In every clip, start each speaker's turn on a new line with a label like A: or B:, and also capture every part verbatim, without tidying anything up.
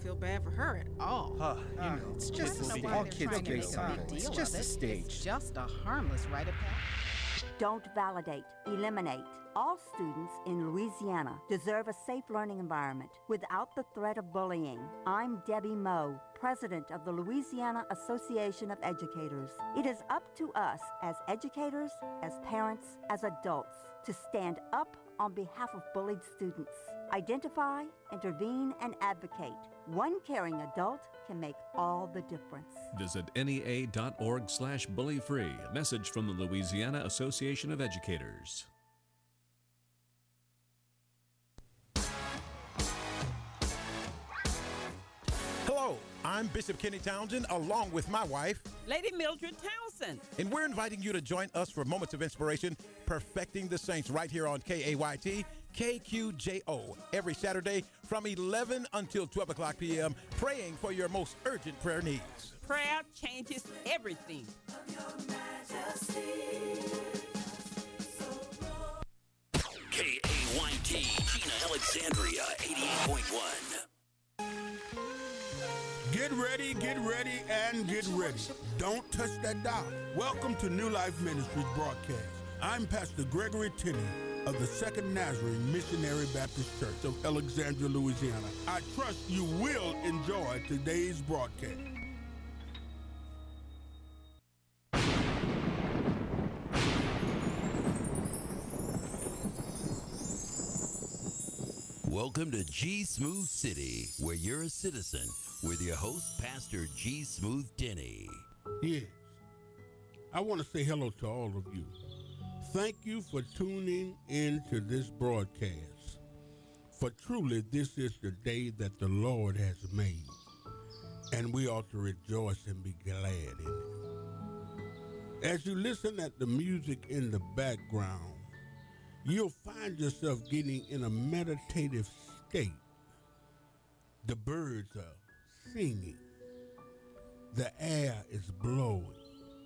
A: feel bad for her at all.
B: Huh, you
C: Uh,
B: know,
C: it's just a
B: movie.
C: stage.
B: All kids
C: get
B: something.
C: It's just a stage.
A: It's just a harmless rite of passage.
D: Don't validate, eliminate. All students in Louisiana deserve a safe learning environment without the threat of bullying. I'm Debbie Moe, president of the Louisiana Association of Educators. It is up to us as educators, as parents, as adults to stand up on behalf of bullied students. Identify, intervene, and advocate. One caring adult can make all the difference.
E: Visit N E A dot org slash bully free. A message from the Louisiana Association of Educators.
F: Hello, I'm Bishop Kenny Townsend, along with my wife,
G: Lady Mildred Townsend.
F: and we're inviting you to join us for Moments of Inspiration, Perfecting the Saints, right here on K A Y T, K Q J O, every Saturday from eleven until twelve o'clock p.m., praying for your most urgent prayer needs.
G: Prayer changes everything.
H: K A Y T, Gina Alexandria, eighty-eight point one.
I: Get ready, get ready, and get ready. Don't touch that dial. Welcome to New Life Ministries broadcast. I'm Pastor Gregory Tenney of the Second Nazarene Missionary Baptist Church of Alexandria, Louisiana. I trust you will enjoy today's broadcast.
H: Welcome to G Smooth City, where you're a citizen, with your host, Pastor G Smooth Denny.
I: Yes, I want to say hello to all of you. Thank you for tuning in to this broadcast. For truly, this is the day that the Lord has made, and we ought to rejoice and be glad in it. As you listen at the music in the background, you'll find yourself getting in a meditative state. The birds are singing. The air is blowing.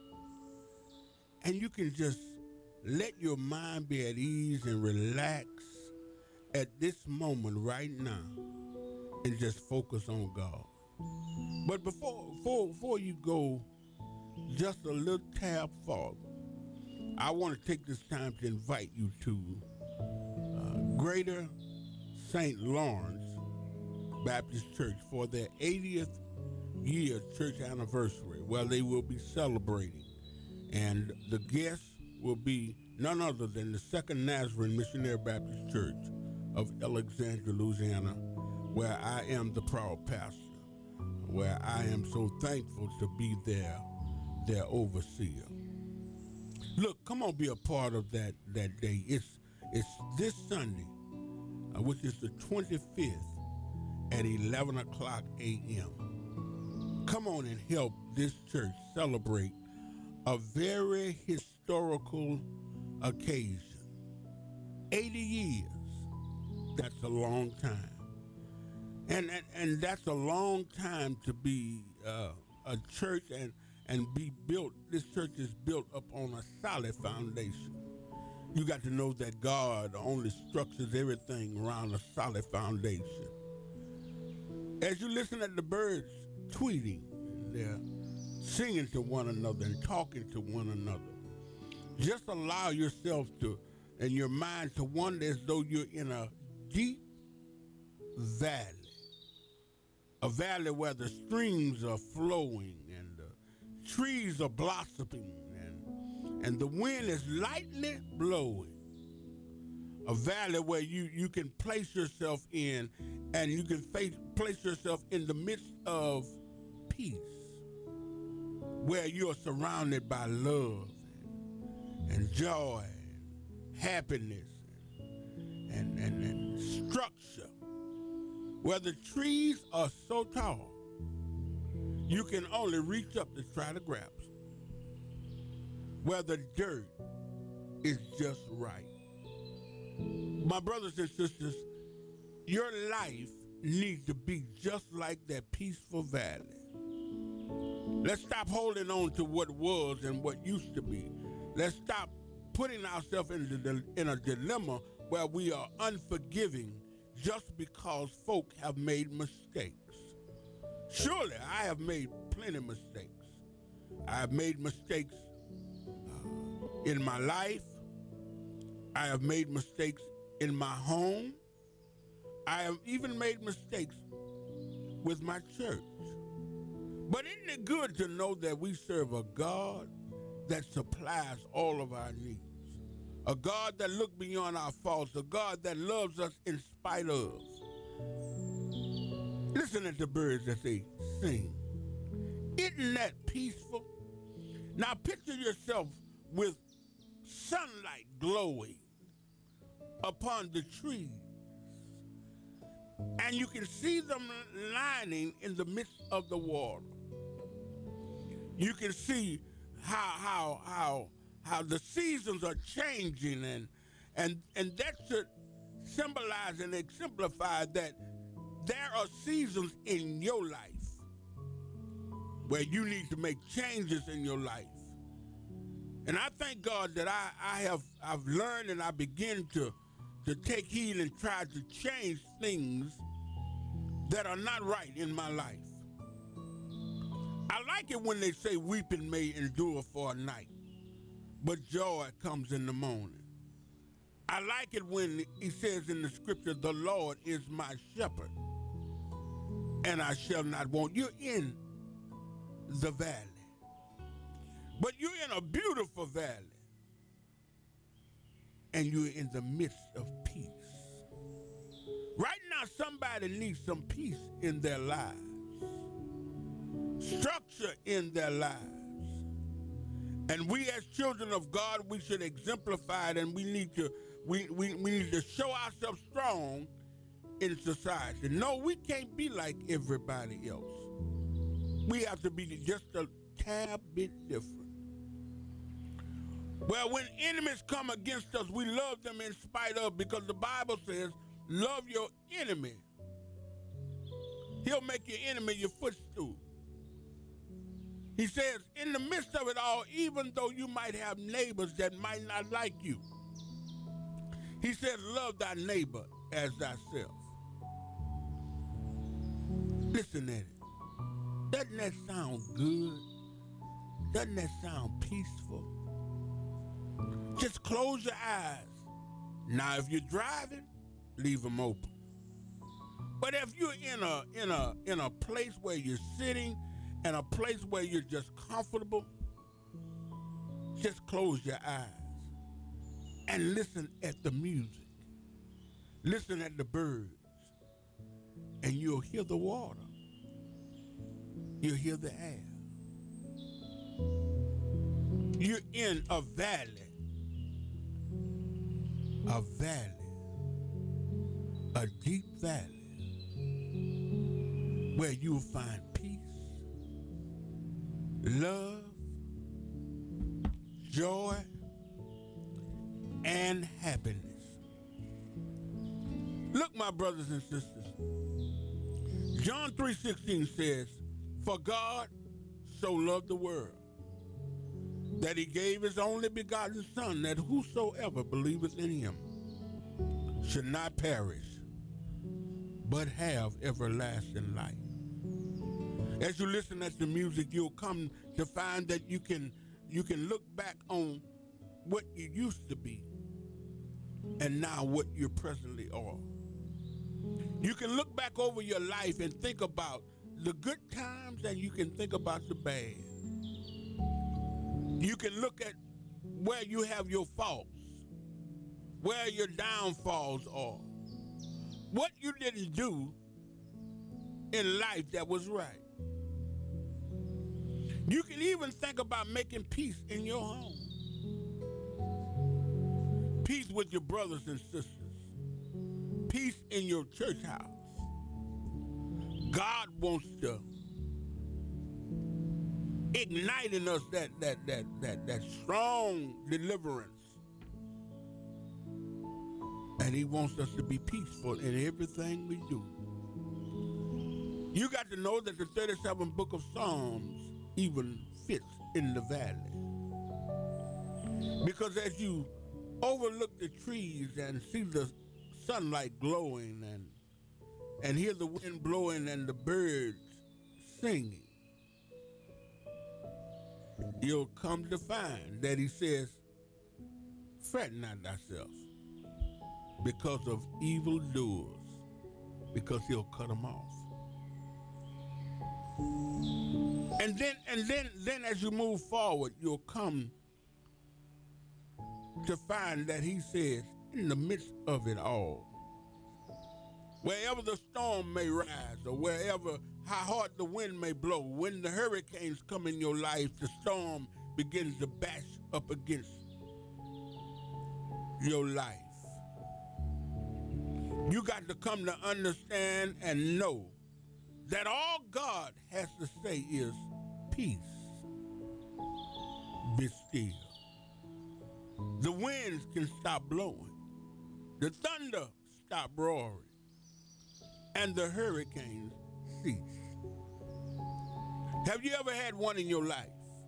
I: And you can just let your mind be at ease and relax at this moment right now and just focus on God. But before, before, before you go just a little tab farther, I want to take this time to invite you to uh, Greater Saint Lawrence Baptist Church for their eightieth year church anniversary, where they will be celebrating. And the guests will be none other than the Second Nazarene Missionary Baptist Church of Alexandria, Louisiana, where I am the proud pastor, where I am so thankful to be there, their overseer. Look, come on, be a part of that that day. It's it's this Sunday, uh, which is the twenty-fifth at eleven o'clock a.m. Come on and help this church celebrate a very historical occasion. eighty years, that's a long time. And and, and that's a long time to be uh, a church and and be built. This church is built up on a solid foundation. You got to know that God only structures everything around a solid foundation. As you listen at the birds tweeting, they're singing to one another and talking to one another, just allow yourself to, and your mind to wonder as though you're in a deep valley, a valley where the streams are flowing and the trees are blossoming and, and the wind is lightly blowing. A valley where you, you can place yourself in and you can face, place yourself in the midst of peace, where you're surrounded by love and, and joy and happiness and, and, and, and structure, where the trees are so tall you can only reach up to try to grab them, where the dirt is just right. My brothers and sisters, your life needs to be just like that peaceful valley. Let's stop holding on to what was and what used to be. Let's stop putting ourselves in, the, in a dilemma where we are unforgiving just because folk have made mistakes. surely I have made plenty of mistakes. I have made mistakes uh, in my life. I have made mistakes in my home. I have even made mistakes with my church. But isn't it good to know that we serve a God that supplies all of our needs? A God that looks beyond our faults, a God that loves us in spite of. Listen at the birds as they sing. Isn't that peaceful? Now picture yourself with sunlight glowing upon the trees, and you can see them lining in the midst of the water. You can see how how how how the seasons are changing, and and and that should symbolize and exemplify that there are seasons in your life where you need to make changes in your life. And I thank God that I, I have I've learned and I begin to to take heed and try to change things that are not right in my life. I like it when they say weeping may endure for a night, but joy comes in the morning. I like it when he says in the scripture, the Lord is my shepherd, and I shall not want. You're in the valley, but you're in a beautiful valley, and you're in the midst of peace. Right now, somebody needs some peace in their lives, structure in their lives. And we as children of God, we should exemplify it, and we need to we, we, we need to show ourselves strong in society. No, we can't be like everybody else. We have to be just a tad bit different. Well, when enemies come against us, we love them in spite of, because the Bible says, love your enemy. He'll make your enemy your footstool. He says, in the midst of it all, even though you might have neighbors that might not like you, he says, love thy neighbor as thyself. Listen at it. Doesn't that sound good? Doesn't that sound peaceful? Just close your eyes. Now, if you're driving, leave them open. But if you're in a in a in a place where you're sitting, and a place where you're just comfortable, just close your eyes and listen at the music. Listen at the birds, and you'll hear the water. You'll hear the air. You're in a valley. A valley. A deep valley where you'll find peace, love, joy, and happiness. Look, my brothers and sisters, John three sixteen says, for God so loved the world that he gave his only begotten Son, that whosoever believeth in him should not perish, but have everlasting life. As you listen at the music, you'll come to find that you can you can look back on what you used to be and now what you presently are. You can look back over your life and think about the good times, and you can think about the bad. You can look at where you have your faults, where your downfalls are, what you didn't do in life that was right. You can even think about making peace in your home. Peace with your brothers and sisters. Peace in your church house. God wants to ignite in us that that that that that strong deliverance. And he wants us to be peaceful in everything we do. You got to know that the thirty-seventh book of Psalms even fits in the valley. Because as you overlook the trees and see the sunlight glowing and and hear the wind blowing and the birds singing, you'll come to find that he says, fret not thyself because of evildoers, because he'll cut them off. And then, and then, then as you move forward, you'll come to find that he says, in the midst of it all, wherever the storm may rise or wherever how hard the wind may blow, when the hurricanes come in your life, the storm begins to bash up against your life. You got to come to understand and know that all God has to say is peace, be still. The winds can stop blowing, the thunder stop roaring, and the hurricanes cease. Have you ever had one in your life?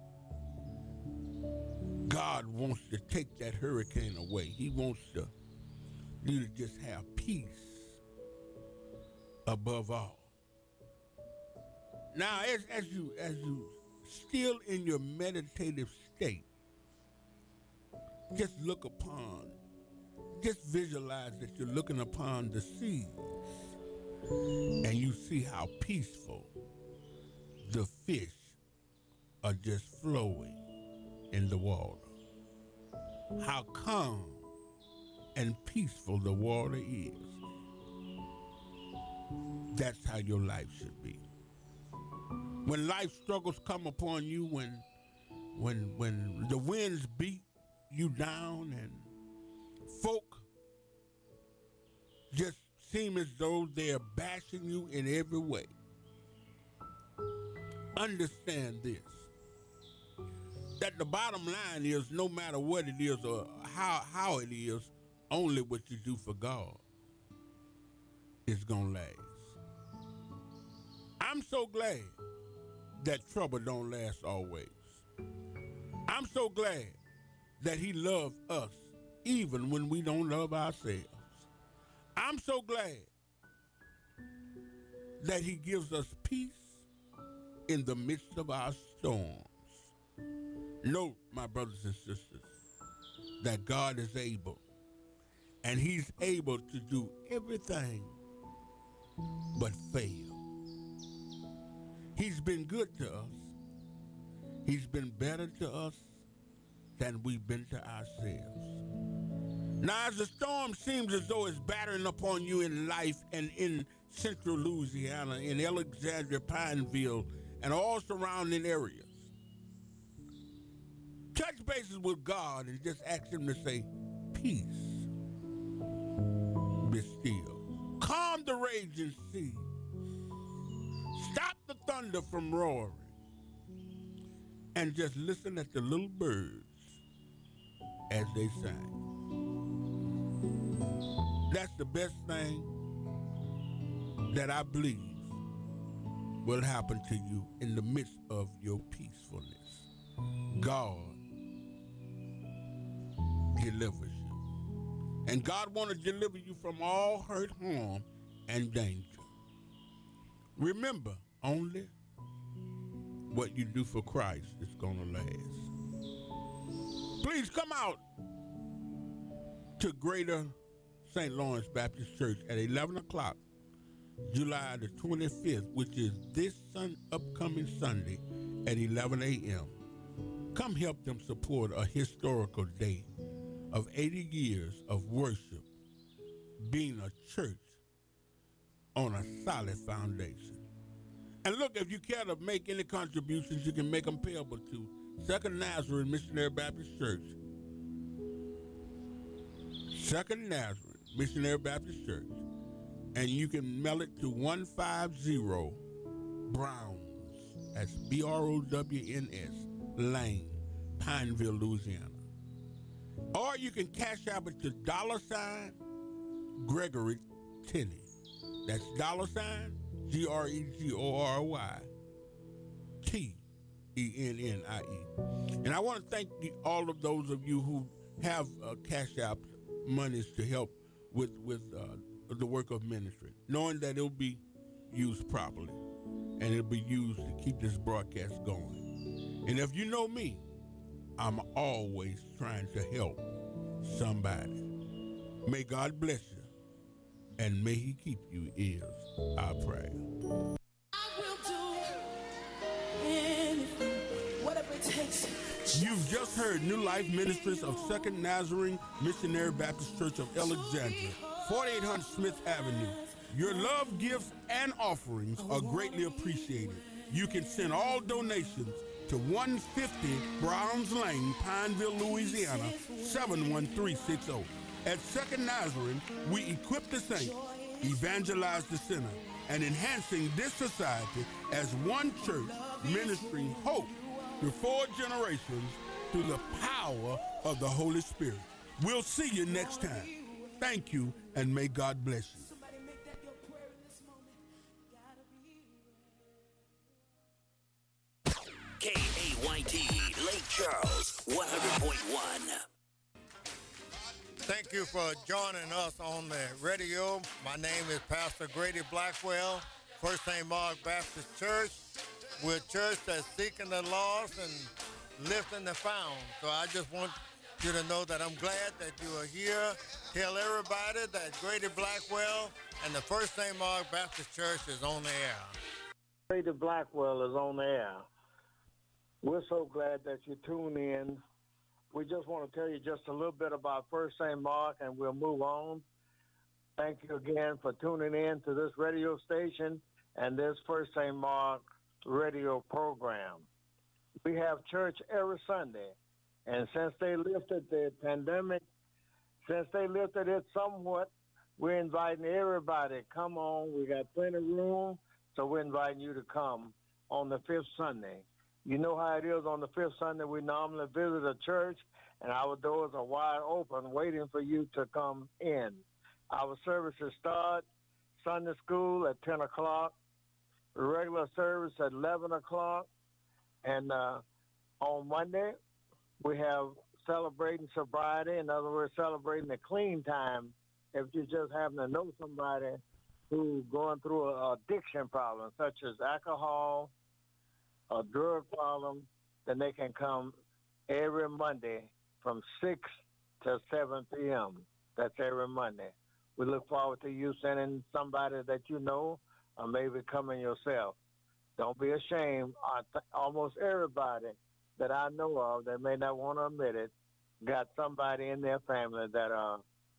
I: God wants to take that hurricane away. He wants to you to just have peace above all. Now, as, as you as you still in your meditative state, just look upon, just visualize that you're looking upon the seas, and you see how peaceful the fish are just flowing in the water. How calm and peaceful the water is. That's how your life should be. When life struggles come upon you, when when when the winds beat you down and folk just seem as though they're bashing you in every way, understand this, that the bottom line is no matter what it is or how, how it is, only what you do for God is gonna last. I'm so glad that trouble don't last always. I'm so glad that he loves us even when we don't love ourselves. I'm so glad that he gives us peace in the midst of our storms. Note, my brothers and sisters, that God is able, and he's able to do everything but fail. He's been good to us. He's been better to us than we've been to ourselves. Now, as the storm seems as though it's battering upon you in life and in central Louisiana, in Alexandria, Pineville, and all surrounding areas, touch bases with God and just ask him to say, peace, be still. Calm the raging sea. Stop the thunder from roaring. And just listen at the little birds as they sing. That's the best thing that I believe will happen to you in the midst of your peacefulness. God delivers you. And God wants to deliver you from all hurt, harm, and danger. Remember, only what you do for Christ is going to last. Please come out to Greater Saint Lawrence Baptist Church at eleven o'clock, July the twenty-fifth, which is this sun, upcoming Sunday at eleven a.m. Come help them support a historical day of eighty years of worship, being a church on a solid foundation. And look, if you care to make any contributions, you can make them payable to Second Nazarene Missionary Baptist Church. Second Nazarene Missionary Baptist Church. And you can mail it to one fifty Browns, that's B R O W N S, Lane, Pineville, Louisiana. Or you can cash out it to dollar sign Gregory Tenney. That's dollar sign G R E G O R Y T E N N I E. And I want to thank the, all of those of you who have uh, cash out monies to help with, with uh, the work of ministry, knowing that it'll be used properly. and it'll be used to keep this broadcast going. And if you know me, I'm always trying to help somebody. May God bless you, and may he keep you is our prayer.
B: I will do anything, whatever it takes.
I: You've just heard New Life Ministries of Second Nazarene Missionary Baptist Church of Alexandria, forty-eight hundred Smith Avenue. Your love, gifts, and offerings are greatly appreciated. You can send all donations to one fifty Browns Lane, Pineville, Louisiana, seven one three six zero. At Second Nazarene, we equip the saints, evangelize the sinner, and enhancing this society as one church ministering hope to four generations through the power of the Holy Spirit. We'll see you next time. Thank you, and may God bless you.
H: K A Y T, Lake Charles, one hundred point one.
C: Thank you for joining us on the radio. My name is Pastor Grady Blackwell, First Saint Mark Baptist Church. We're a church that's seeking the lost and lifting the found. So I just want you to know that I'm glad that you are here. Tell everybody that Grady Blackwell and the First Saint Mark Baptist Church is on the air.
J: Grady Blackwell is on the air. We're so glad that you tune in. We just want to tell you just a little bit about First Saint Mark, and we'll move on. Thank you again for tuning in to this radio station and this First Saint Mark radio program. We have church every Sunday, and since they lifted the pandemic, since they lifted it somewhat, we're inviting everybody. Come on, we got plenty of room, so we're inviting you to come on the fifth Sunday. You know how it is on the fifth Sunday. We normally visit a church, and our doors are wide open, waiting for you to come in. Our services start Sunday school at ten o'clock, regular service at eleven o'clock, and uh, on Monday, we have celebrating sobriety. In other words, celebrating the clean time. If you just happen to know somebody who's going through an addiction problem, such as alcohol, a drug problem, then they can come every Monday from six to seven p.m. That's every Monday. We look forward to you sending somebody that you know, or maybe coming yourself. Don't be ashamed. I th- almost everybody that I know of that may not want to admit it got somebody in their family that are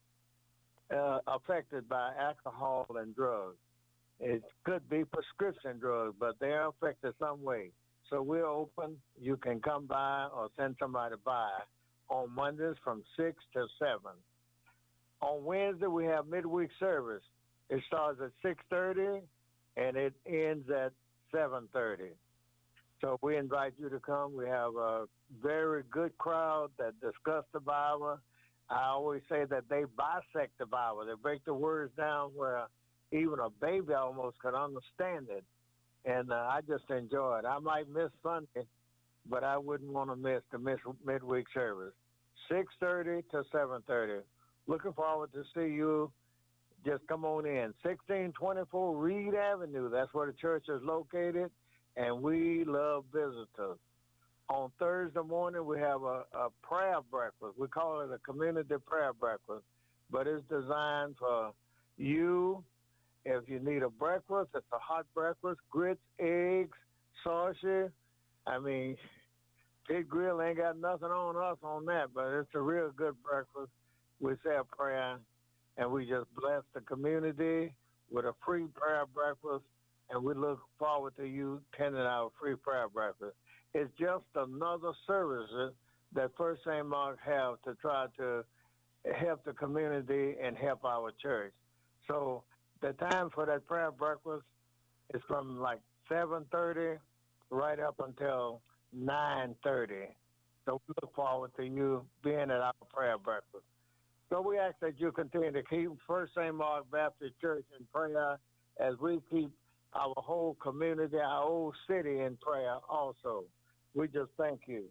J: uh, affected by alcohol and drugs. It could be prescription drugs, but they're affected some way. So we're open. You can come by or send somebody by on Mondays from six to seven. On Wednesday, we have midweek service. It starts at six thirty, and it ends at seven thirty. So we invite you to come. We have a very good crowd that discuss the Bible. I always say that they bisect the Bible. They break the words down where even a baby almost could understand it. And uh, I just enjoy it. I might miss Sunday, but I wouldn't want to miss the miss midweek service. six thirty to seven thirty. Looking forward to see you. Just come on in. sixteen twenty-four Reed Avenue. That's where the church is located, and we love visitors. On Thursday morning, we have a, a prayer breakfast. We call it a community prayer breakfast, but it's designed for you. If you need a breakfast, it's a hot breakfast, grits, eggs, sausage. I mean, Pig Grill ain't got nothing on us on that, but it's a real good breakfast. We say a prayer, and we just bless the community with a free prayer breakfast, and we look forward to you attending our free prayer breakfast. It's just another service that First Saint Mark have to try to help the community and help our church. So the time for that prayer breakfast is from like seven thirty right up until nine thirty. So we look forward to you being at our prayer breakfast. So we ask that you continue to keep First Saint Mark Baptist Church in prayer as we keep our whole community, our whole city in prayer also. We just thank you.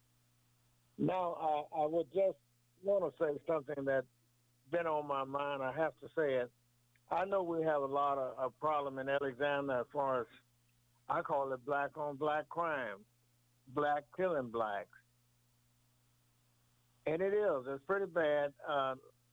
J: Now, I, I would just want to say something that's been on my mind. I have to say it. I know we have a lot of a problem in Alexander as far as I call it black on black crime, black killing blacks. And it is. It's pretty bad. Uh,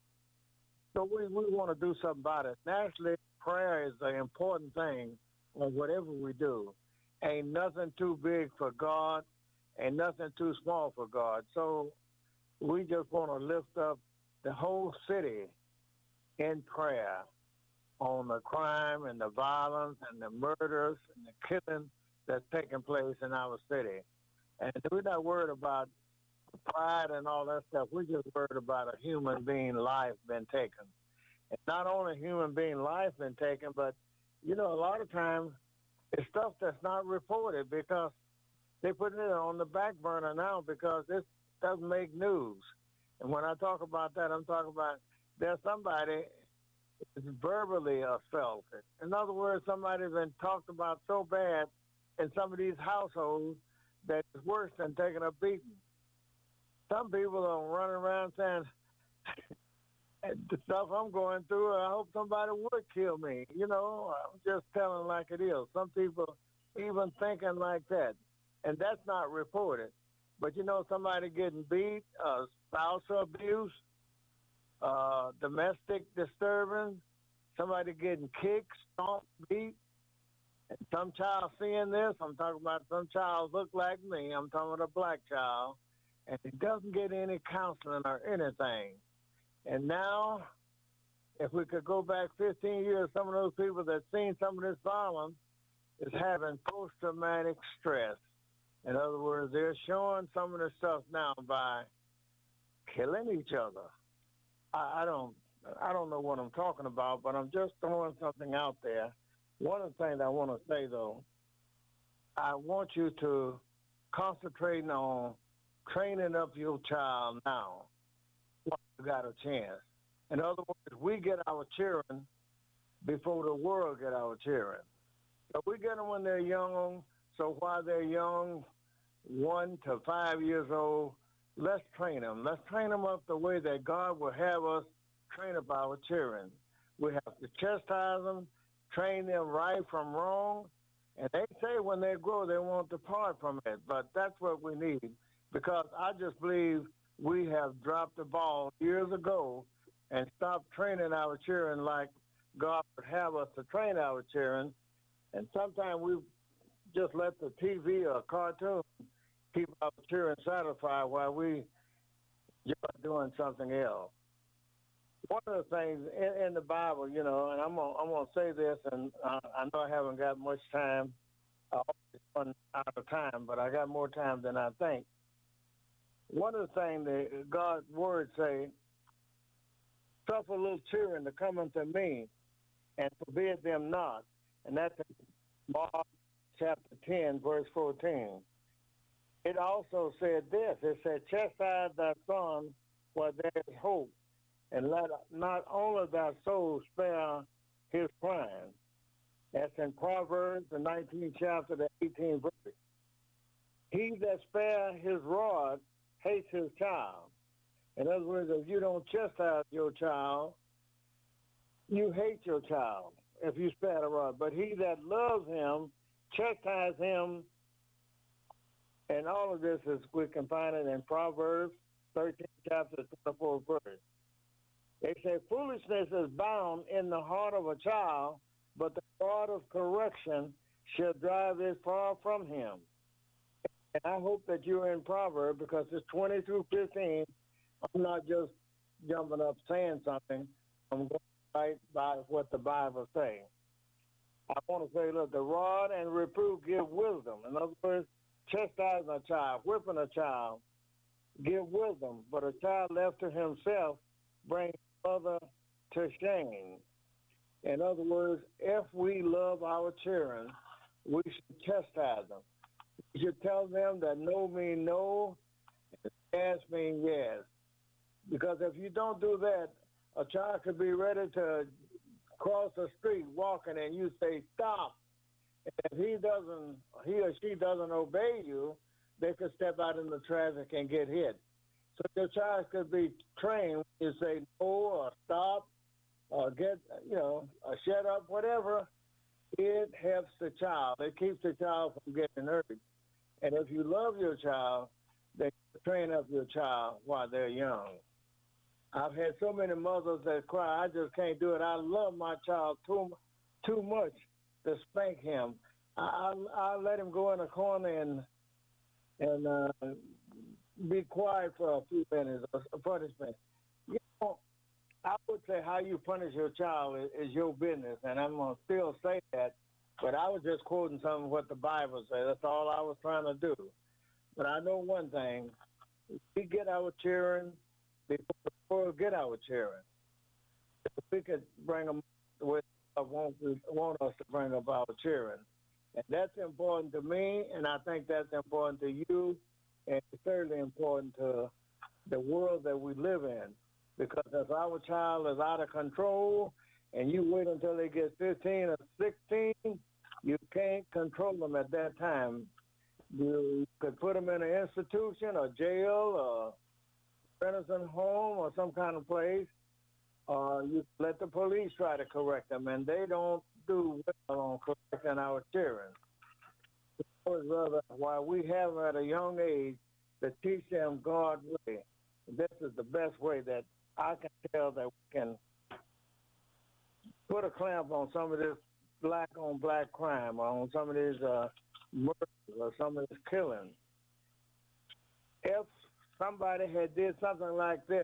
J: so we, we want to do something about it. Naturally, prayer is an important thing on whatever we do. Ain't nothing too big for God, ain't nothing too small for God. So we just want to lift up the whole city in prayer on the crime and the violence and the murders and the killing that's taking place in our city. And we're not worried about pride and all that stuff. We're just worried about a human being life being taken. And not only human being life been taken, but, you know, a lot of times it's stuff that's not reported because they put it on the back burner now because it doesn't make news. And when I talk about that, I'm talking about there's somebody is verbally assaulted. In other words, somebody's been talked about so bad in some of these households that it's worse than taking a beating. Some people are running around saying, the stuff I'm going through, I hope somebody would kill me. You know, I'm just telling like it is. Some people even thinking like that. And that's not reported. But, you know, somebody getting beat, uh, spousal abuse, uh, domestic disturbance, somebody getting kicked, stomped, beat. And some child seeing this, I'm talking about some child look like me. I'm talking about a black child. And he doesn't get any counseling or anything. And now, if we could go back fifteen years, some of those people that seen some of this violence is having post-traumatic stress. In other words, they're showing some of the stuff now by killing each other. I, I don't, I don't know what I'm talking about, but I'm just throwing something out there. One of the things I want to say though, I want you to concentrate on training up your child now while you got a chance. In other words, we get our children before the world get our children. So we get them when they're young. So while they're young, one to five years old, let's train them. Let's train them up the way that God will have us train up our children. We have to chastise them, train them right from wrong. And they say when they grow, they won't depart from it. But that's what we need. Because I just believe we have dropped the ball years ago and stopped training our children like God would have us to train our children. And sometimes we just let the T V or cartoon keep our children satisfied while we just doing something else. One of the things in, in the Bible, you know, and I'm gonna, I'm gonna say this, and I, I know I haven't got much time. I always run out of time, but I got more time than I think. One of the things that God's word say, suffer little children to come unto me and forbid them not. And that's in Mark chapter ten, verse fourteen. It also said this. It said, chastise thy son while there is hope, and let not only thy soul spare his crime. That's in Proverbs, the nineteenth chapter, the eighteenth verse. He that spare his rod hates his child. In other words, if you don't chastise your child, you hate your child if you spare the rod. But he that loves him, chastise him. And all of this is, we can find it in Proverbs thirteen chapter twenty-four verse. They say foolishness is bound in the heart of a child, but the rod of correction shall drive it far from him. And I hope that you're in Proverbs because it's twenty through fifteen. I'm not just jumping up saying something. I'm going right by what the Bible says. I want to say, look, the rod and reproof give wisdom. In other words, chastising a child, whipping a child, give wisdom. But a child left to himself brings mother to shame. In other words, if we love our children, we should chastise them. We should tell them that no means no, and yes means yes. Because if you don't do that, a child could be ready to cross the street walking and you say, stop. And if he doesn't, he or she doesn't obey you, they could step out in the traffic and get hit. So your child could be trained to say no or stop or get, you know, or shut up, whatever. It helps the child. It keeps the child from getting hurt. And if you love your child, then you train up your child while they're young. I've had so many mothers that cry, I just can't do it. I love my child too, too much to spank him. I, I, I let him go in a corner and and uh, be quiet for a few minutes or punishment. You know, I would say how you punish your child is, is your business, and I'm going to still say that, but I was just quoting some of what the Bible says. That's all I was trying to do. But I know one thing. We get our children before we get our children. If we could bring them the way God wants want us to bring up our children. And that's important to me, and I think that's important to you, and it's certainly important to the world that we live in. Because if our child is out of control and you wait until they get fifteen or sixteen, you can't control them at that time. You could put them in an institution or jail or medicine home or some kind of place, or you let the police try to correct them, and they don't do well on correcting our children. I would rather, while we have at a young age, to teach them God's way. This is the best way that I can tell that we can put a clamp on some of this black on black crime, or on some of these uh, murders, or some of this killing. If somebody had did something like this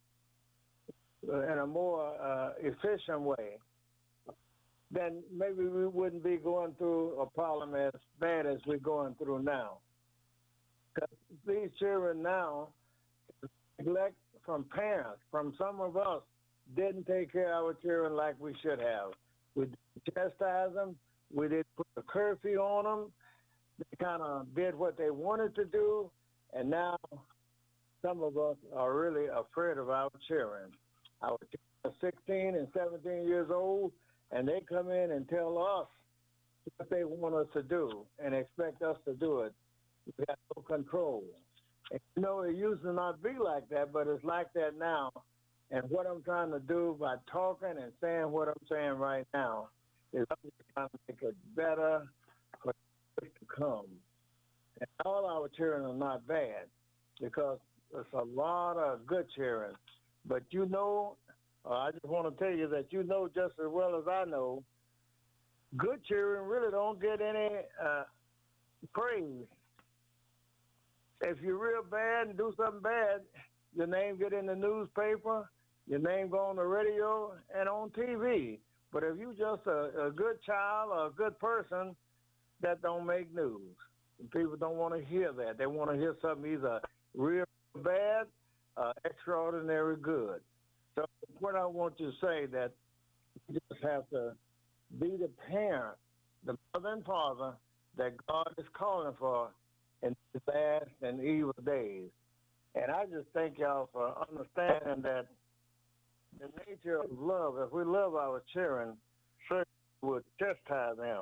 J: in a more uh, efficient way, then maybe we wouldn't be going through a problem as bad as we're going through now. Because these children now neglect from parents, from some of us, didn't take care of our children like we should have. We didn't chastise them. We didn't put a curfew on them. They kind of did what they wanted to do, and now some of us are really afraid of our children. Our children are sixteen and seventeen years old, and they come in and tell us what they want us to do and expect us to do it. We have no control. And you know, it used to not be like that, but it's like that now. And what I'm trying to do by talking and saying what I'm saying right now is I'm just trying to make it better for years to come. And all our children are not bad, because there's a lot of good children. But you know, uh, I just want to tell you that you know just as well as I know, good children really don't get any uh, praise. If you're real bad and do something bad, your name get in the newspaper, your name go on the radio and on T V. But if you just a, a good child or a good person, that don't make news. And people don't want to hear that. They want to hear something either real bad or extraordinary good. So what I want you to say that you just have to be the parent, the mother and father that God is calling for in these last and evil days. And I just thank y'all for understanding that the nature of love, if we love our children, certainly would chastise them.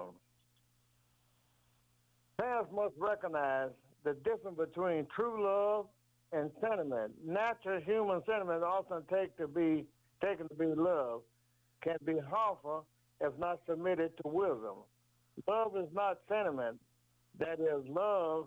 J: Parents must recognize the difference between true love and sentiment. Natural human sentiment, often take to be taken to be love, can be harmful if not submitted to wisdom. Love is not sentiment. That is, love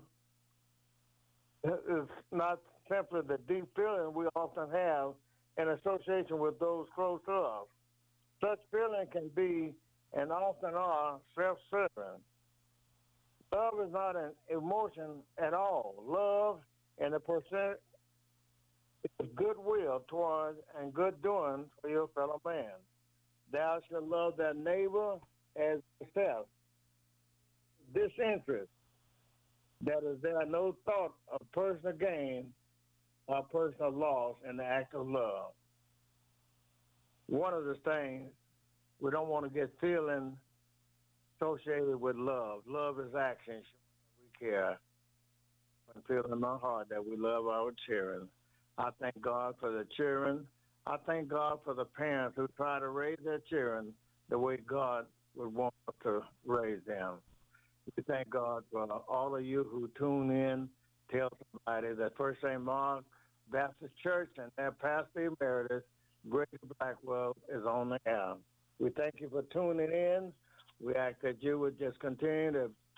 J: is not simply the deep feeling we often have in association with those close to us. Such feeling can be, and often are, self-serving. Love is not an emotion at all. Love and the percent is goodwill toward and good doing for your fellow man. Thou shalt love thy neighbor as yourself. Disinterest. That is, there no thought of personal gain or personal loss in the act of love. One of the things, we don't want to get feeling associated with love. Love is action, showing that we care, and feel in my heart that we love our children. I thank God for the children. I thank God for the parents who try to raise their children the way God would want us to raise them. We thank God for all of you who tune in. Tell somebody that First Saint Mark Baptist Church and their pastor emeritus, Grady Blackwell, is on the air. We thank you for tuning in We ask that you would just continue to